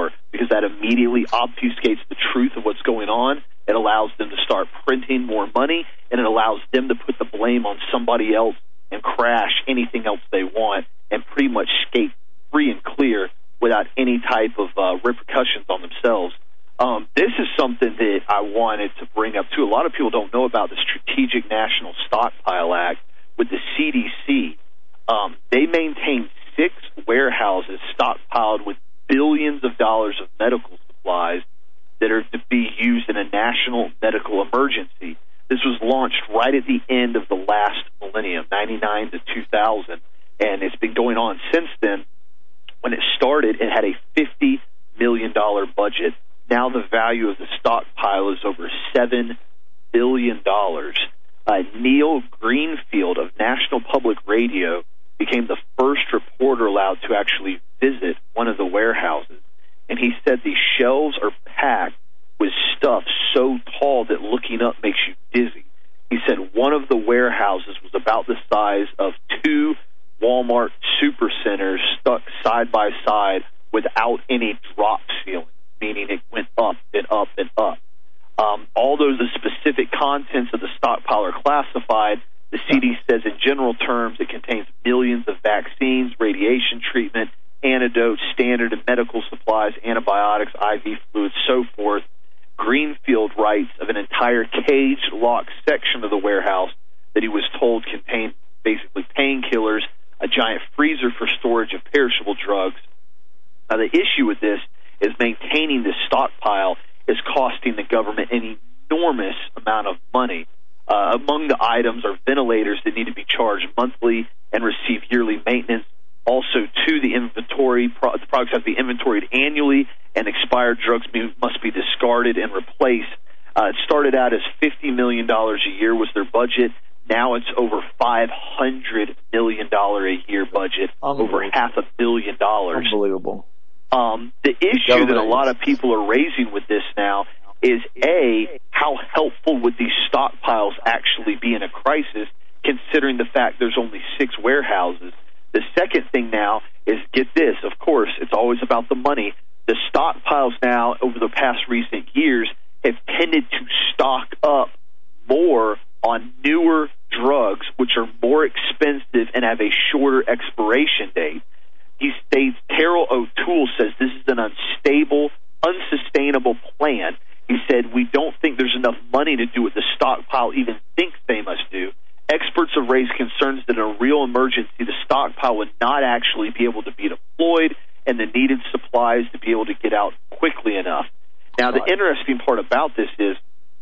because that immediately obfuscates the truth of what's going on. It allows them to start printing more money, and it allows them to put the blame on somebody else and crash anything else they want and pretty much skate free and clear without any type of uh, repercussions on themselves. Um, this is something that I wanted to bring up, too. A lot of people don't know about the Strategic National Stockpile Act with the C D C. Um, they maintain six warehouses stockpiled with billions of dollars of medical supplies that are to be used in a national medical emergency. This was launched right at the end of the last millennium, ninety-nine to two thousand, and it's been going on since then. When it started, it had a fifty million dollars budget. Now the value of the stockpile is over seven billion dollars. Uh, Neil Greenfield of National Public Radio became the first reporter allowed to actually visit one of the warehouses. And he said the shelves are packed with stuff so tall that looking up makes you dizzy. He said one of the warehouses was about the size of two Walmart supercenters stuck side by side without any drop ceiling, meaning it went up and up and up. Um, although the specific contents of the stockpile are classified, the C D C says in general terms it contains millions of vaccines, radiation treatment, antidotes, standard and medical supplies, antibiotics, I V fluids, so forth. Greenfield writes of an entire cage-locked section of the warehouse that he was told contained basically painkillers, a giant freezer for storage of perishable drugs. Now, the issue with this is maintaining this stockpile is costing the government an enormous amount of money. Uh, among the items are ventilators that need to be charged monthly and receive yearly maintenance. Also, too, the inventory pro- the products have to be inventoried annually, and expired drugs be, must be discarded and replaced. Uh, it started out as fifty million dollars a year was their budget. Now it's over five hundred million dollars a year budget, over half a billion dollars. Unbelievable. Um, the issue that a lot of people are raising with this now is, A, how helpful would these stockpiles actually be in a crisis, considering the fact there's only six warehouses? The second thing now is, get this, of course, it's always about the money. The stockpiles now, over the past recent years, have tended to stock up more on newer drugs, which are more expensive and have a shorter expiration date. He states, Terrell O'Toole says this is an unstable, unsustainable plan. He said, we don't think there's enough money to do what the stockpile even thinks they must do. Experts have raised concerns that in a real emergency, the stockpile would not actually be able to be deployed and the needed supplies to be able to get out quickly enough. Now, the interesting part about this is,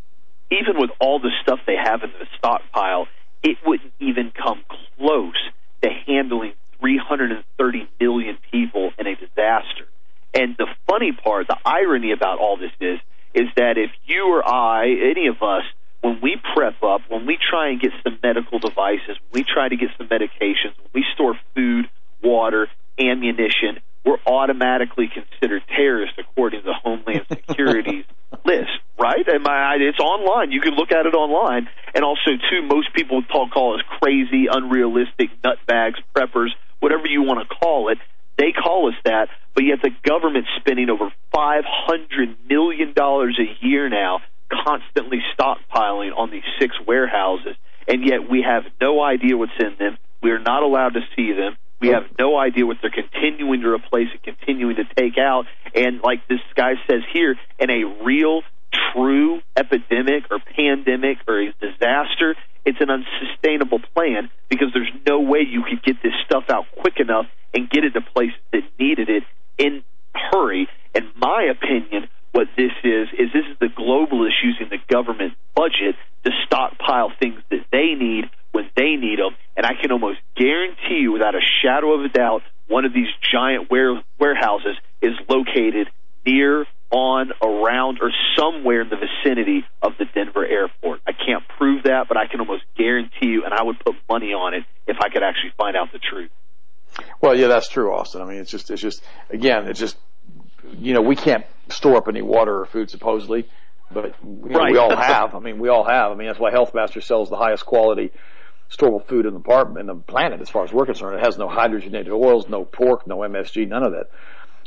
even with all the stuff they have in the stockpile, it wouldn't even come close to handling three hundred thirty million people in a disaster. And the funny part, the irony about all this is, is that if you or I, any of us, when we prep up, when we try and get some medical devices, when we try to get some medications, when we store food, water, ammunition, we're automatically considered terrorists according to the Homeland Security's list, right? Am I, it's online. You can look at it online. And also, too, most people talk, call us crazy, unrealistic, nutbags, preppers, whatever you want to call it. They call us that, but yet the government's spending over five hundred million dollars a year now constantly stockpiling on these six warehouses, and yet we have no idea what's in them. We are not allowed to see them. We have no idea what they're continuing to replace and continuing to take out. And like this guy says here, in a real, true epidemic or pandemic or a disaster, it's an unsustainable plan because there's no way you could get this stuff out quick enough and get it to places that needed it in a hurry. In my opinion, what this is, is this is the globalists using the government budget to stockpile things that they need when they need them. And I can almost guarantee you, without a shadow of a doubt, one of these giant ware- warehouses is located near, on, around, or somewhere in the vicinity of the Denver airport. I can't prove that, but I can almost guarantee you, and I would put money on it if I could actually find out the truth. Well, yeah, that's true, Austin. I mean, it's just, it's just, again, it's just, you know, we can't store up any water or food supposedly, but you know, right. we all have. I mean, we all have. I mean, that's why Healthmaster sells the highest quality storable food in the part in the planet, as far as we're concerned. It has no hydrogenated oils, no pork, no M S G, none of that.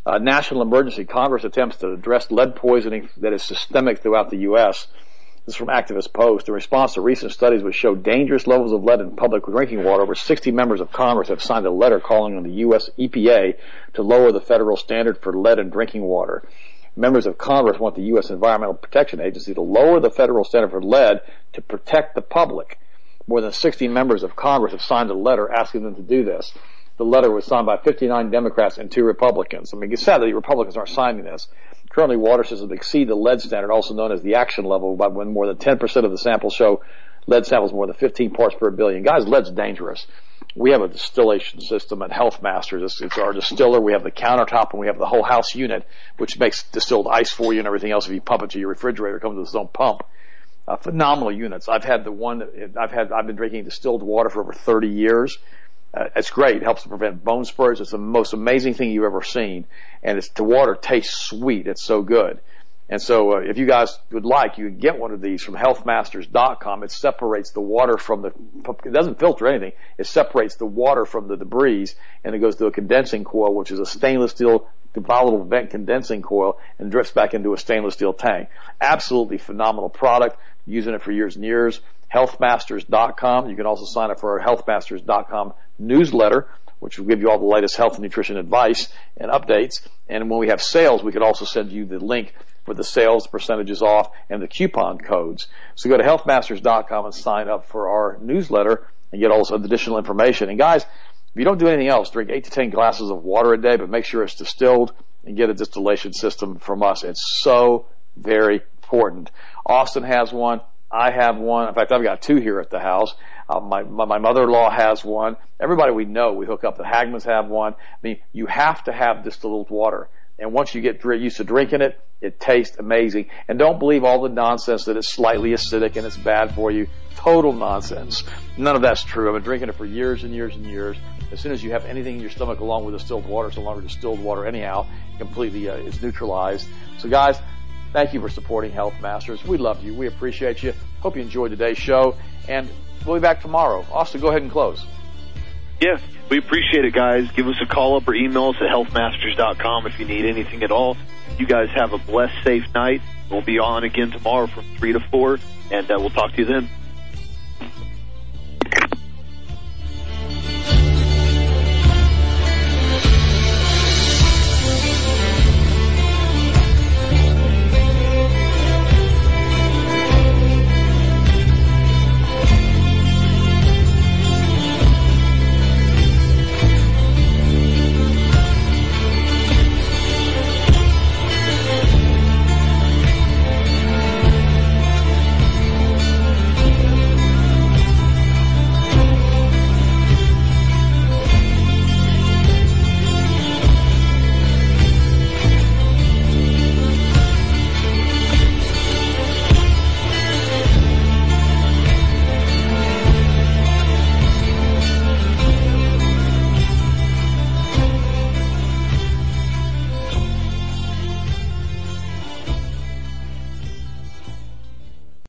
Uh, national emergency. Congress attempts to address lead poisoning that is systemic throughout the U S This is from Activist Post. In response to recent studies which show dangerous levels of lead in public drinking water, over sixty members of Congress have signed a letter calling on the U S E P A to lower the federal standard for lead in drinking water. Members of Congress want the U S Environmental Protection Agency to lower the federal standard for lead to protect the public. More than sixty members of Congress have signed a letter asking them to do this. The letter was signed by fifty-nine Democrats and two Republicans. I mean, it's sad that the Republicans aren't signing this. Currently, water systems exceed the lead standard, also known as the action level, by when more than ten percent of the samples show lead samples more than fifteen parts per billion. Guys, lead's dangerous. We have a distillation system at Health Masters. It's, it's our distiller. We have the countertop, and we have the whole house unit, which makes distilled ice for you and everything else. If you pump it to your refrigerator, it comes with its own pump. Uh, phenomenal units. I've had the one. I've had. I've been drinking distilled water for over thirty years. Uh, it's great. It helps to prevent bone spurs. It's the most amazing thing you've ever seen. And it's, the water tastes sweet. It's so good. And so uh, if you guys would like, you can get one of these from health masters dot com. It separates the water from the, it doesn't filter anything. It separates the water from the debris, and it goes to a condensing coil, which is a stainless steel volatile vent condensing coil, and drifts back into a stainless steel tank. Absolutely phenomenal product. Using it for years and years. health masters dot com. You can also sign up for our health masters dot com newsletter, which will give you all the latest health and nutrition advice and updates. And when we have sales, we could also send you the link for the sales percentages off and the coupon codes. So go to health masters dot com and sign up for our newsletter and get all this additional information. And guys, if you don't do anything else, drink eight to ten glasses of water a day, but make sure it's distilled and get a distillation system from us. It's so very important. Austin has one. I have one. In fact, I've got two here at the house. Uh, my, my, my mother-in-law has one. Everybody we know, we hook up. The Hagmans have one. I mean, you have to have distilled water. And once you get used to drinking it, it tastes amazing. And don't believe all the nonsense that it's slightly acidic and it's bad for you. Total nonsense. None of that's true. I've been drinking it for years and years and years. As soon as you have anything in your stomach along with distilled water, it's no longer distilled water anyhow. Completely uh, is neutralized. So guys, thank you for supporting Health Masters. We love you. We appreciate you. Hope you enjoyed today's show. And we'll be back tomorrow. Austin, go ahead and close. Yeah, we appreciate it, guys. Give us a call up or email us at health masters dot com if you need anything at all. You guys have a blessed, safe night. We'll be on again tomorrow from three to four, and uh, we'll talk to you then.